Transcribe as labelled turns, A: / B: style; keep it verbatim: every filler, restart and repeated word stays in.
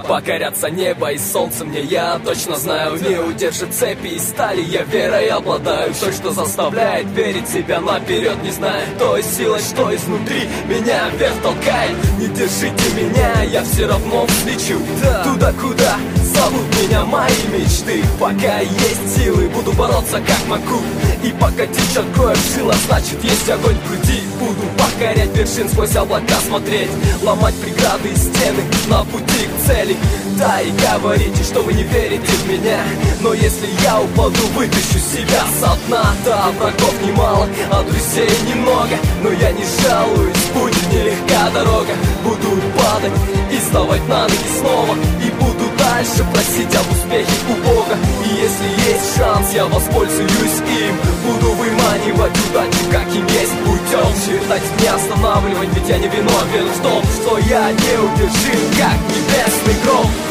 A: покорятся небо и солнце мне, я точно знаю. Не удержит цепи и стали, я верой обладаю. Той, что заставляет верить себя наперед, не зная той силой, что изнутри меня вверх толкает. Не держите меня, я все равно взлечу туда, куда зовут меня мои мечты. Пока есть силы, буду бороться как могу. И пока течет кровь в жилах, значит есть огонь в груди. Буду покорять вершин, сквозь облака смотреть, ломать преграды и стены на пути к цели. Да, и говорите, что вы не верите в меня, но если я упаду, вытащу себя со дна. Да, врагов немало, а друзей немного, но я не жалуюсь, будет нелегка дорога. Буду падать и вставать на ноги снова, и буду дальше просить об успехе у Бога. И если есть шанс, я воспользуюсь им. Буду выманивать удачу, каким есть путем. Считать не останавливать, ведь я не виновен в том, что я неудержим, как небесный гром.